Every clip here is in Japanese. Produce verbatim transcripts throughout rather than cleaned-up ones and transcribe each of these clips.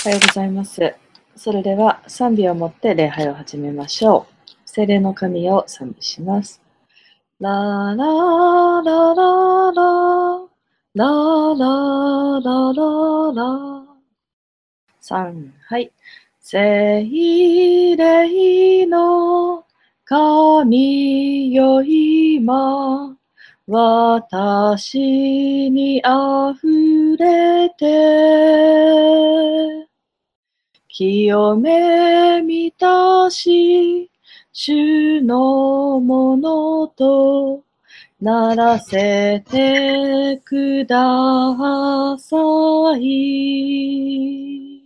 おはようございます。それでは賛美をもって礼拝を始めましょう。聖霊の神を賛美します。ララララララララララ三、はい。聖霊の神よ今、私にあふれて、清め満たし、主のものとならせてください。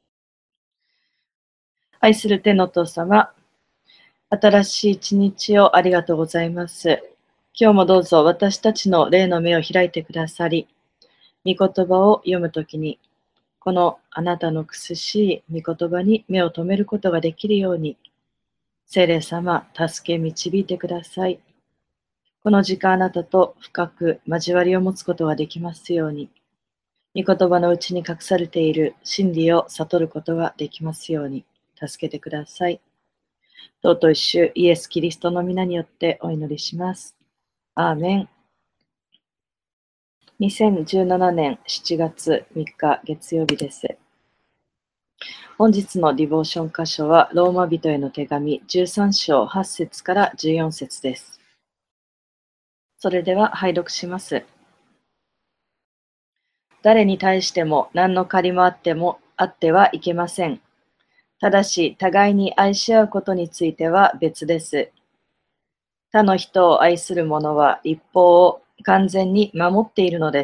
愛する天のお父様、新しい一日をありがとうございます。今日もどうぞ私たちの霊の目を開いてくださり、御言葉を読むときに、このあなたの苦しい御言葉に目を留めることができるように、聖霊様、助け導いてください。この時間あなたと深く交わりを持つことができますように、御言葉のうちに隠されている真理を悟ることができますように、助けてください。尊い主イエス・キリストの皆によってお祈りします。アーメン。にせんじゅうななねんしちがつみっか月曜日です。本日のディボーション箇所はローマ人への手紙じゅうさん章はち節からじゅうよん節です。それでは拝読します。誰に対しても何の借りもあってもあってはいけません。ただし互いに愛し合うことについては別です。他の人を愛する者は律法を完全に守っているのです。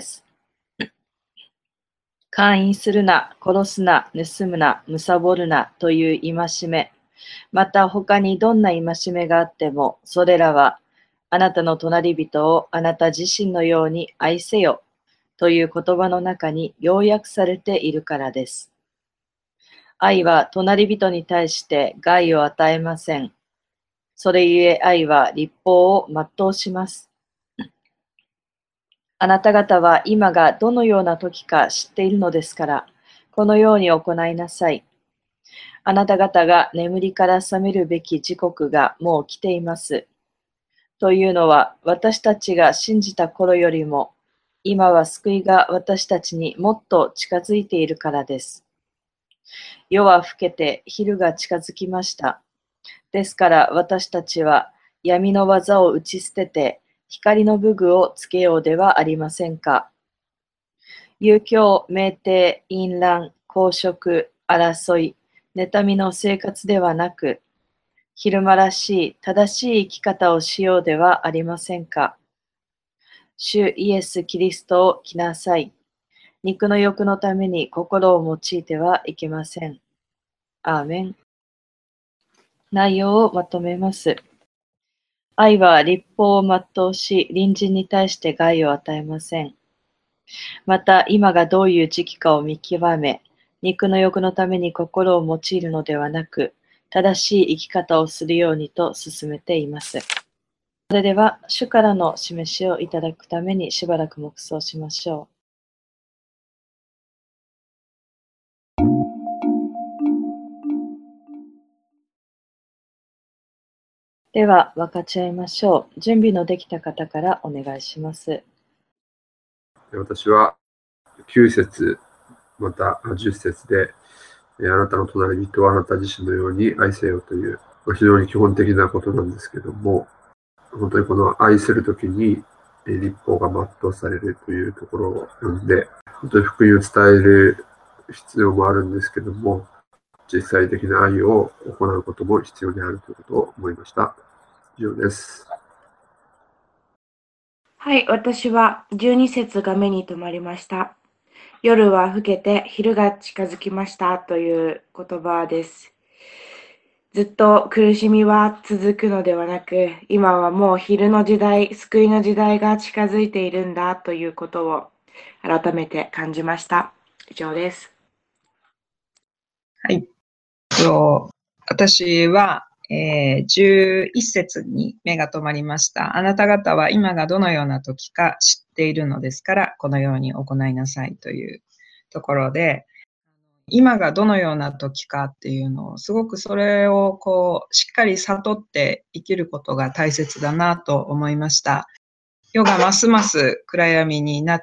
姦淫するな、殺すな、盗むな、貪るなという戒め、また他にどんな戒めがあっても、それらはあなたの隣人をあなた自身のように愛せよという言葉の中に要約されているからです。愛は隣人に対して害を与えません。それゆえ愛は律法を全うします。あなた方は今がどのような時か知っているのですから、このように行いなさい。あなた方が眠りから覚めるべき時刻がもう来ています。というのは、私たちが信じた頃よりも、今は救いが私たちにもっと近づいているからです。夜は更けて昼が近づきました。ですから私たちは闇の技を打ち捨てて、光の武具をつけようではありませんか。遊興、酩酊、淫乱、公職、争い、妬みの生活ではなく、昼間らしい正しい生き方をしようではありませんか。主イエス・キリストを着なさい。肉の欲のために心を用いてはいけません。アーメン。内容をまとめます。愛は律法を全うし、隣人に対して害を与えません。また、今がどういう時期かを見極め、肉の欲のために心を用いるのではなく、正しい生き方をするようにと進めています。それでは、主からの示しをいただくためにしばらく黙想しましょう。では、分かち合いましょう。準備のできた方からお願いします。 私はきゅう節、またじゅっ節で、あなたの隣人はあなた自身のように愛せよという、非常に基本的なことなんですけども、本当にこの愛するときに律法が全うされるというところを読んで、本当に福音を伝える必要もあるんですけども、実際的な愛を行うことも必要であるということを思いました。以上です。 はい、私はじゅうに節が目に留まりました。夜は更けて昼が近づきましたという言葉です。ずっと苦しみは続くのではなく、今はもう昼の時代、救いの時代が近づいているんだということを改めて感じました。以上です。 はい。私は、えー、じゅういち節に目が留まりました。あなた方は今がどのような時か知っているのですから、このように行いなさいというところで、 今がどのような時かっていうのを、すごくそれをこう、しっかり悟って生きることが大切だなと思いました。世がますます暗闇になって、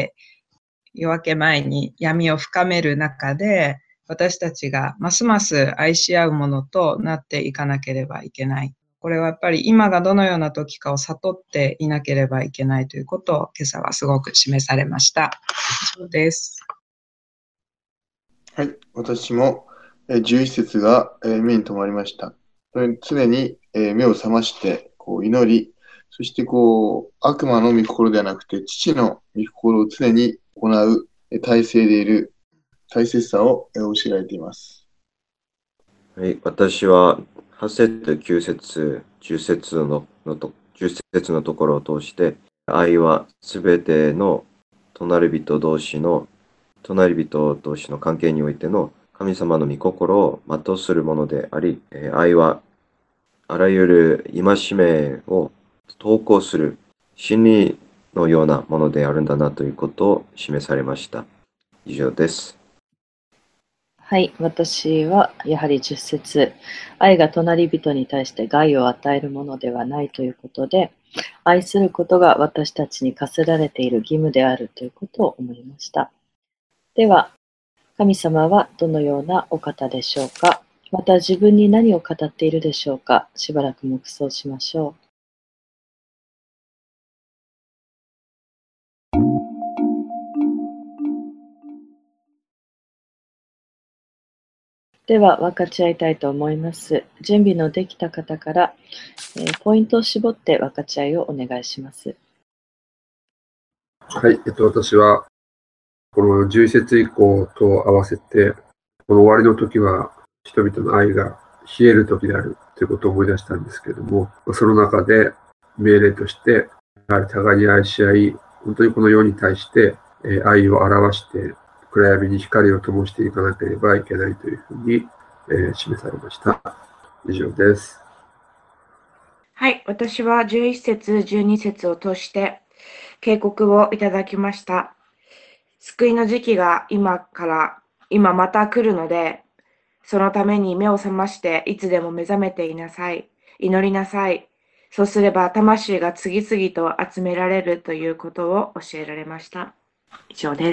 夜明け前に闇を深める中で、私たちがますます愛し合うものとなっていかなければいけない。これはやっぱり今がどのような時かを悟っていなければいけないということを今朝はすごく示されました。以上です。 はい、私もじゅういっ節が目に留まりました。常に目を覚ましてこう祈り、そしてこう悪魔の御心ではなくて父の御心を常に行う体制でいる大切さを教えられています。 はい、私ははち節、きゅう節、じゅう節ののとじゅう節のところを通して、愛はすべての隣人同士の隣人同士の関係においての神様の御心を全うするものであり、愛はあらゆる戒めを投稿する真理のようなものであるんだなということを示されました。以上です。 はい、私はやはりじゅっ節、愛が隣人に対して害を与えるものではないということで、愛することが私たちに課せられている義務であるということを思いました。では、神様はどのようなお方でしょうか。また自分に何を語っているでしょうか。しばらく黙想しましょう。では分かち合いたいと思います。準備のできた方から、えー、ポイントを絞って分かち合いをお願いします。 はい、えっと、私はこのじゅういち節以降と合わせて、この終わりの時は人々の愛が冷える時であるということを思い出したんですけれども、その中で命令として、やはり互いに愛し合い、本当にこの世に対して愛を表して、暗闇に光を灯していかなければいけないというふうに、えー、示されました。以上です。 はい、私はじゅういち節、じゅうに節を通して警告をいただきました。救いの時期が今から今また来るので、そのために目を覚ましていつでも目覚めていなさい。祈りなさい。そうすれば魂が次々と集められるということを教えられました。以上です。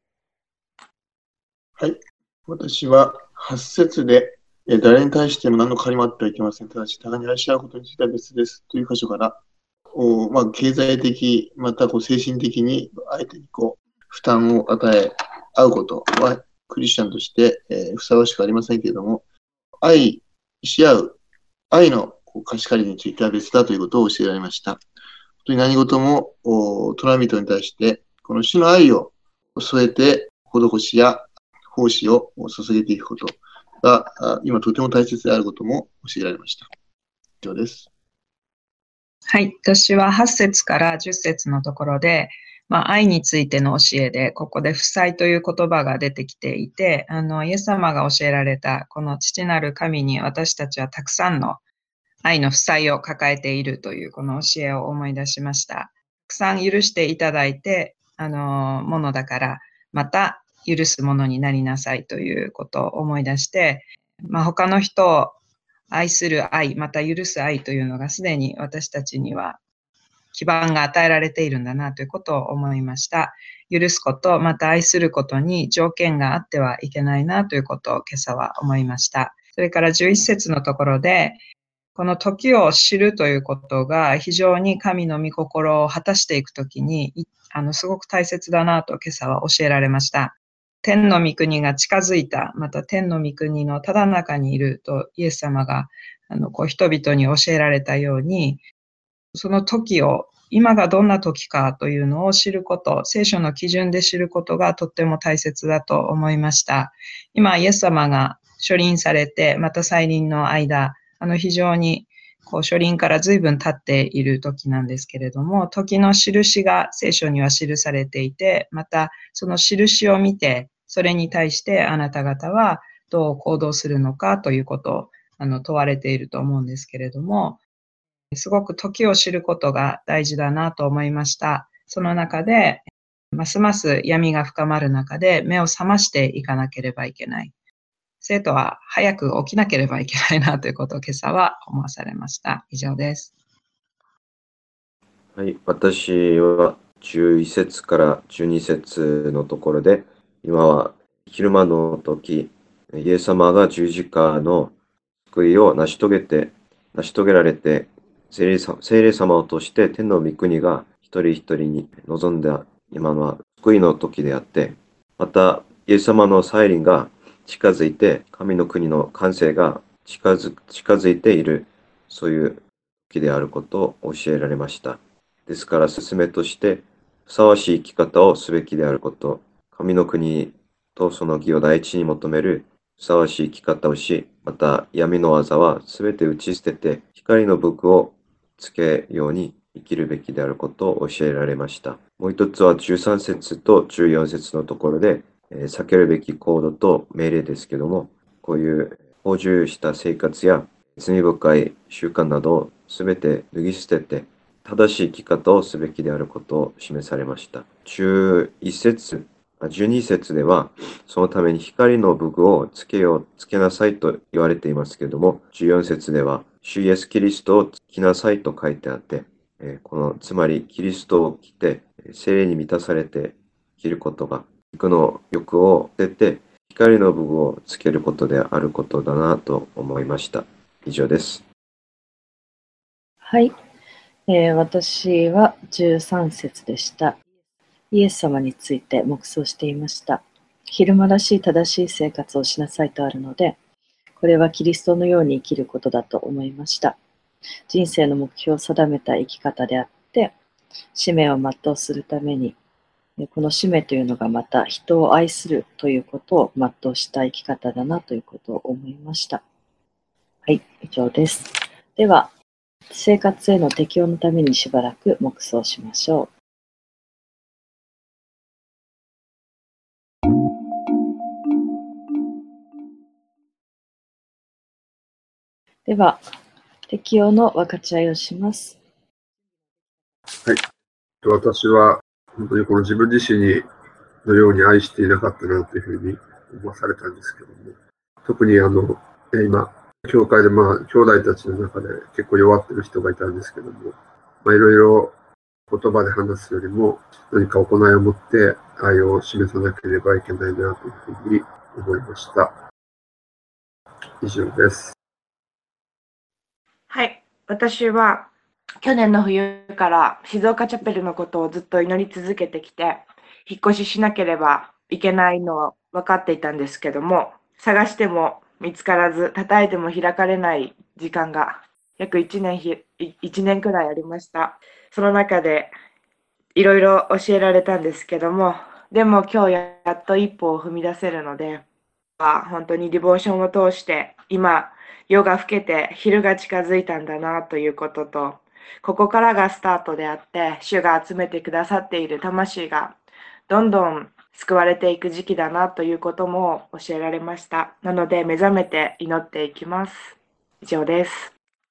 はい。私ははち節で、誰に対しても何の借りもあってはいけません。ただし、互いに愛し合うことについては別です。という箇所から、おまあ、経済的、またこう精神的に相手にこう負担を与え合うことは、クリスチャンとして、えー、ふさわしくありませんけれども、愛し合う、愛のこう貸し借りについては別だということを教えられました。本当に何事も、隣人に対して、この主の愛を添えて、施しや奉仕を注げていくことが、今とても大切であることも教えられました。以上です。 はい、私ははち節からじゅっ節のところで、まあ、愛についての教えで、ここで負債という言葉が出てきていて、あの、イエス様が教えられた、この父なる神に私たちはたくさんの愛の負債を抱えているというこの教えを思い出しました。たくさん許していただいて、あの、ものだから、また許すものになりなさいということを思い出して、まあ、他の人を愛する愛、また許す愛というのがすでに私たちには基盤が与えられているんだなということを思いました。許すこと、また愛することに条件があってはいけないなということを今朝は思いました。それからじゅういち節のところで、この時を知るということが非常に神の御心を果たしていくときに、あの、すごく大切だなと今朝は教えられました。天の御国が近づいた、また天の御国のただ中にいるとイエス様があのこう人々に教えられたように、その時を、今がどんな時かというのを知ること、聖書の基準で知ることがとっても大切だと思いました。今、イエス様が初臨されて、また再臨の間、あの非常にこう初臨から随分経っている時なんですけれども、時の印が聖書には記されていて、またその印を見て、それに対してあなた方はどう行動するのかということをあの問われていると思うんですけれども、すごく時を知ることが大事だなと思いました。その中で、 ますます闇が深まる中で目を覚ましていかなければいけない。生徒は早く起きなければいけないなということを今朝は思わされました。以上です。 はい、私はじゅういっ節からじゅうに節のところで、今は昼間の時、イエス様が十字架の救いを成し遂げて、成し遂げられて、聖霊さ聖霊様を通して天の御国が一人一人に望んだ今のは救いの時であって、またイエス様の再臨が近づいて、神の国の完成が近づ近づいている、そういう時であることを教えられました。ですから、勧めとして、ふさわしい生き方をすべきであること、神の国とその義を第一に求めるふさわしい生き方をし、また闇の技はすべて打ち捨てて、光の武具をつけように生きるべきであることを教えられました。もう一つはじゅうさん節とじゅうよん節のところで、えー、避けるべき行動と命令ですけども、こういう放縦した生活や罪深い習慣などをすべて脱ぎ捨てて、正しい生き方をすべきであることを示されました。じゅういち節、じゅうに節では、そのために光の武具をつけよう、つけなさいと言われていますけれども、じゅうよん節では、主イエスキリストを着なさいと書いてあって、このつまりキリストを着て、聖霊に満たされて着ることが、肉の欲を捨てて、光の武具をつけることであることだなと思いました。以上です。 はい。えー、私はじゅうさん節でした。イエス様について黙想していました。昼間らしい正しい生活をしなさいとあるので、これはキリストのように生きることだと思いました。人生の目標を定めた生き方であって、使命を全うするために、この使命というのがまた人を愛するということを全うした生き方だなということを思いました。はい、以上です。では、生活への適応のためにしばらく黙想しましょう。では、適応の分かち合いをします。 はい。私は、本当にこの自分自身にのように愛していなかったなというふうに思わされたんですけども、特にあの、今、教会でまあ、兄弟たちの中で結構弱ってる人がいたんですけども、まあ、いろいろ言葉で話すよりも、何か行いを持って愛を示さなければいけないなというふうに思いました。以上です。 はい、私は去年の冬から静岡チャペルのことをずっと祈り続けてきて、引っ越ししなければいけないのは分かっていたんですけども、探しても見つからず、叩いても開かれない時間が約いちねんひ、いちねんくらいありました。その中でいろいろ教えられたんですけども、でも今日やっと一歩を踏み出せるので、本当にディボーションを通して今、夜が更けて昼が近づいたんだなということと、ここからがスタートであって、主が集めてくださっている魂がどんどん救われていく時期だなということも教えられました。なので目覚めて祈っていきます。以上です。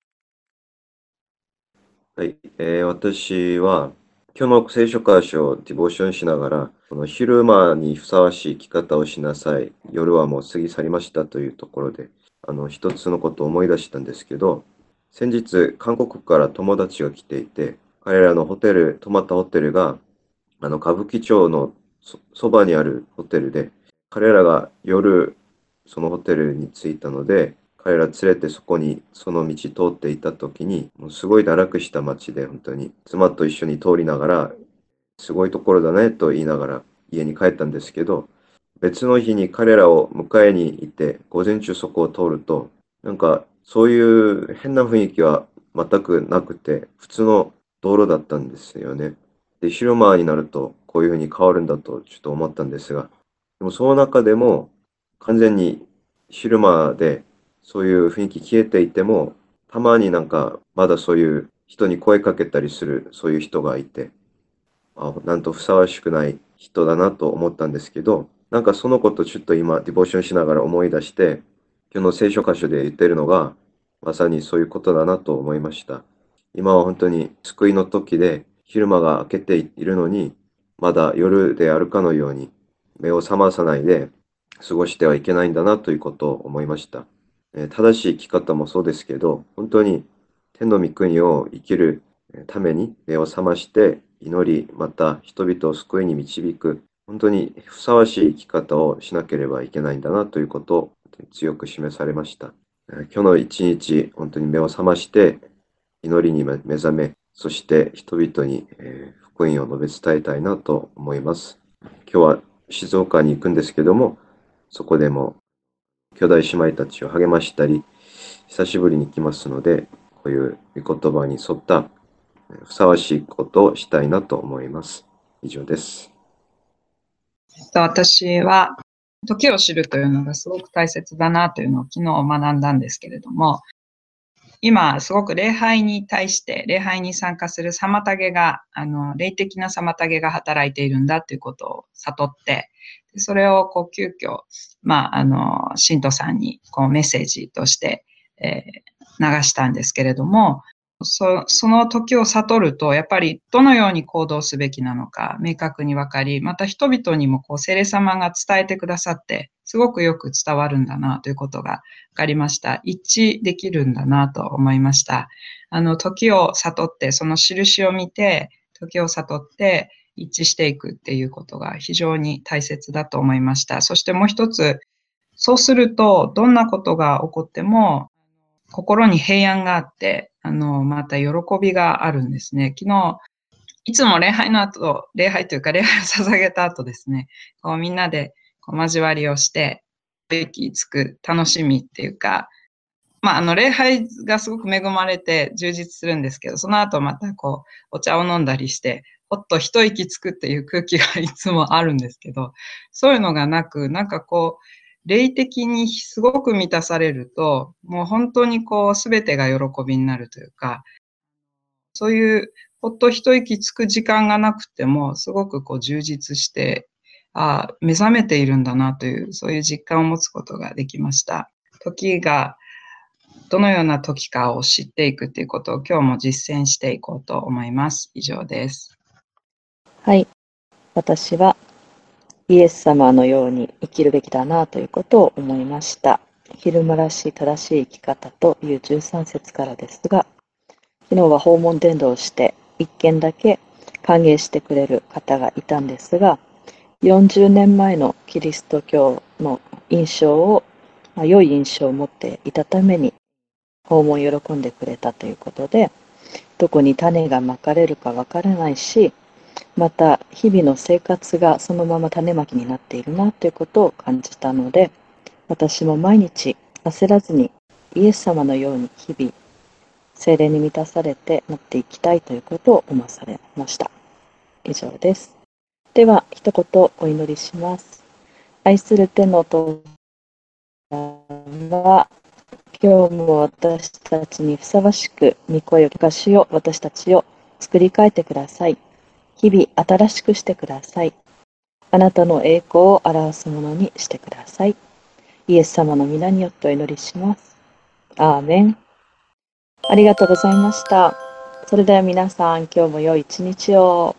はい、えー、私は今日の聖書箇所をディボーションしながら、この昼間にふさわしい生き方をしなさい、夜はもう過ぎ去りましたというところで、あの一つのことを思い出したんですけど、先日韓国から友達が来ていて、彼らのホテル、泊まったホテルがあの歌舞伎町の そ, そばにあるホテルで、彼らが夜そのホテルに着いたので、彼ら連れてそこにその道通っていた時に、もうすごい堕落した街で、本当に妻と一緒に通りながら、すごいところだねと言いながら家に帰ったんですけど、別の日に彼らを迎えに行って午前中そこを通ると、なんかそういう変な雰囲気は全くなくて、普通の道路だったんですよね。で、昼間になるとこういうふうに変わるんだとちょっと思ったんですが、でもその中でも完全に昼間でそういう雰囲気消えていても、たまになんかまだそういう人に声かけたりするそういう人がいて、あ、なんとふさわしくない人だなと思ったんですけど、なんかそのことちょっと今ディボーションしながら思い出して、今日の聖書箇所で言ってるのがまさにそういうことだなと思いました。今は本当に救いの時で昼間が明けているのに、 まだ夜であるかのように目を覚まさないで過ごしてはいけないんだなということを思いました。えー正しい生き方もそうですけど、本当に天の御国を生きるために目を覚まして祈り、また人々を救いに導く、本当にふさわしい生き方をしなければいけないんだなということを強く示されました。えー今日の一日、本当に目を覚まして祈りに目覚め、そして人々に、えー福音を述べ伝えたいなと思います。今日は静岡に行くんですけども、そこでも兄弟姉妹たちを励ましたり、久しぶりに来ますので、こういう御言葉に沿ったふさわしいことをしたいなと思います。以上です。 私は時を知るというのがすごく大切だなというのを昨日学んだんですけれども、今すごく礼拝に対して礼拝に参加する妨げが、あの霊的な妨げが働いているんだということを悟って、でそれをこう急遽、まあ、あの信徒さんにこうメッセージとして、えー流したんですけれども、そその時を悟ると、やっぱりどのように行動すべきなのか明確に分かり、また人々にもこう聖霊様が伝えてくださって、すごくよく伝わるんだなということが分かりました。一致できるんだなと思いました。あの時を悟って、その印を見て、時を悟って一致していくっていうことが非常に大切だと思いました。そしてもう一つ、そうするとどんなことが起こっても心に平安があって、あの、また喜びがあるんですね。昨日、いつも礼拝の後、礼拝というか礼拝を捧げた後ですね、こうみんなでこう交わりをして、息つく楽しみっていうか、まあ、あの、礼拝がすごく恵まれて充実するんですけど、その後またこう、お茶を飲んだりして、ほっと一息つくっていう空気がいつもあるんですけど、そういうのがなく、なんかこう、霊的にすごく満たされると、もう本当にこう、すべてが喜びになるというか、そういう、ほっと一息つく時間がなくても、すごくこう、充実して、ああ、目覚めているんだなという、そういう実感を持つことができました。時が、どのような時かを知っていくということを今日も実践していこうと思います。以上です。 はい。私はイエス様のように生きるべきだなということを思いました。昼間らしい正しい生き方というじゅうさん節からですが、昨日は訪問伝道をして一件だけ歓迎してくれる方がいたんですが、よんじゅうねんまえのキリスト教の印象を、まあ、良い印象を持っていたために訪問を喜んでくれたということで、どこに種がまかれるかわからないし、また日々の生活がそのまま種まきになっているなということを感じたので、私も毎日焦らずにイエス様のように日々聖霊に満たされてなっていきたいということを思わされました。以上です。では一言お祈りします。愛する天のお父さんは、今日も私たちにふさわしく御声を聞かしを私たちを作り変えてください。日々新しくしてください。あなたの栄光を表すものにしてください。イエス様の皆によってお祈りします。アーメン。ありがとうございました。それでは皆さん、今日も良い一日を。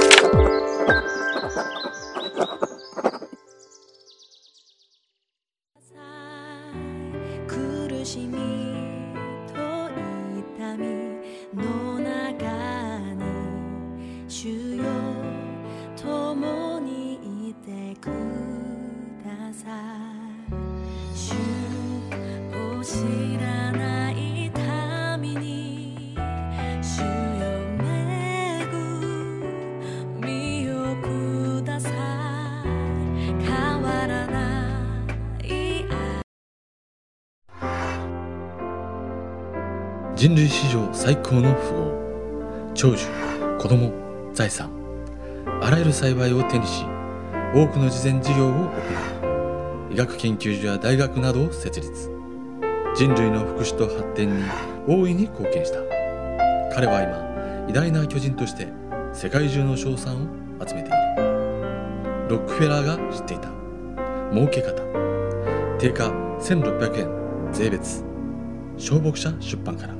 苦しみと痛みの中に主よ共にいてください。主を知らない民に主よ恵みをください。変わらない愛。 人類史上最高の富豪、長寿、子供、財産、あらゆる幸いを手にし、多くの慈善事業を行い、医学研究所や大学などを設立。人類の福祉と発展に大いに貢献した。彼は今、偉大な巨人として世界中の称賛を集めている。ロックフェラーが知っていた儲け方。定価せんろっぴゃくえん税別。小牧者出版から。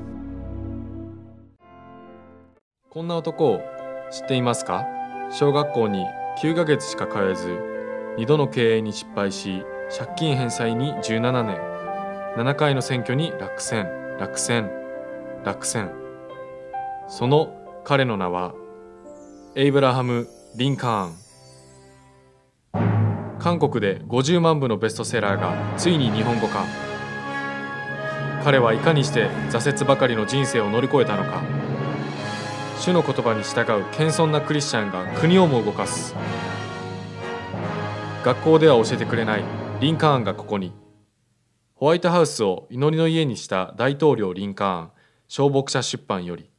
こんな男を知っていますか？ 小学校にきゅうかげつしか通えず、にどの経営に失敗し、借金返済にじゅうななねん、ななかいの選挙に落選、落選、落選。その彼の名は、エイブラハム・リンカーン。韓国でごじゅうまんぶのベストセラーがついに日本語化。彼はいかにして挫折ばかりの人生を乗り越えたのか。主の言葉に従う謙遜なクリスチャンが国をも動かす。学校では教えてくれないリンカーンがここに。ホワイトハウスを祈りの家にした大統領リンカーン、小牧者出版より。